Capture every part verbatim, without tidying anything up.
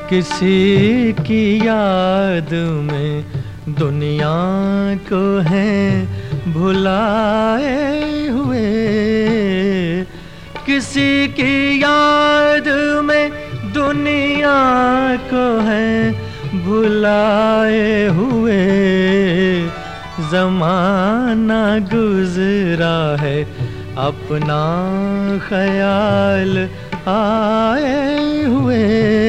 किसी की याद में दुनिया को है भुलाए हुए, किसी की याद में दुनिया को है भुलाए हुए। ज़माना गुज़रा है अपना ख्याल आए हुए,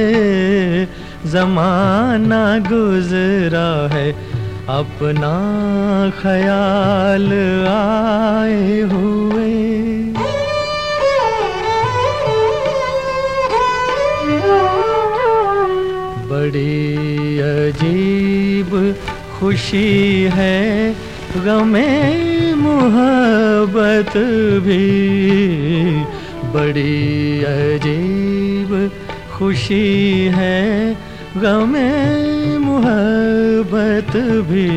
ज़माना गुज़रा है अपना ख्याल आए हुए। बड़ी अजीब खुशी है गमे मोहब्बत भी, बड़ी अजीब खुशी है गमे मोहब्बत भी।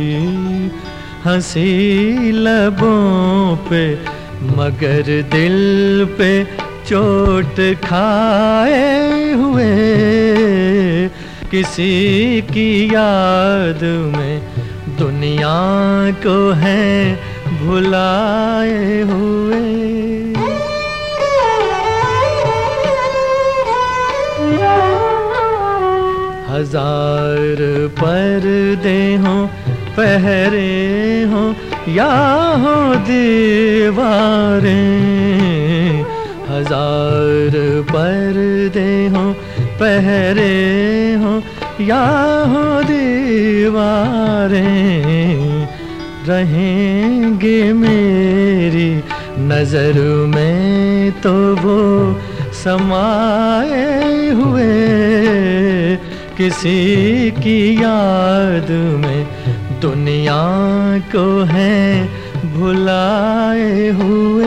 हंसी लबों पे मगर दिल पे चोट खाए हुए, किसी की याद में दुनिया को है भुलाए हुए। हजार पर्दे हों पहरे हों या हो दीवारें, हजार पर्दे हों पहरे हों या हो दीवारें, रहेंगे मेरी नजर में तो वो समाए हुए, किसी की याद में दुनिया को है भुलाए हुए।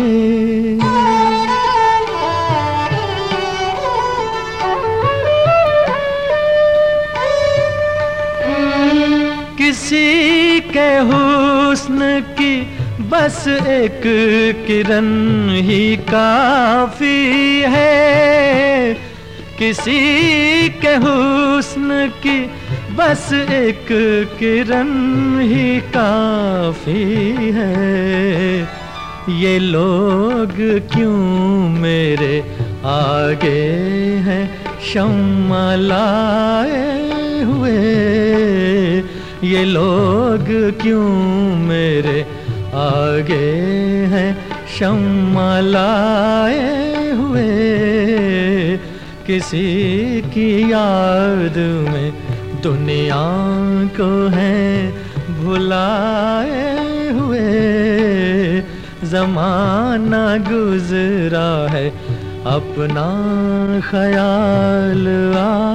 किसी के हुस्न की बस एक किरण ही काफी है, किसी के हुस्न की बस एक किरण ही काफी है। ये लोग क्यों मेरे आगे हैं शम्मा लाए हुए, ये लोग क्यों मेरे आगे हैं शम्मा लाए हुए, किसी की याद में दुनिया को है भुलाए हुए। ज़माना गुज़रा है अपना ख्याल आ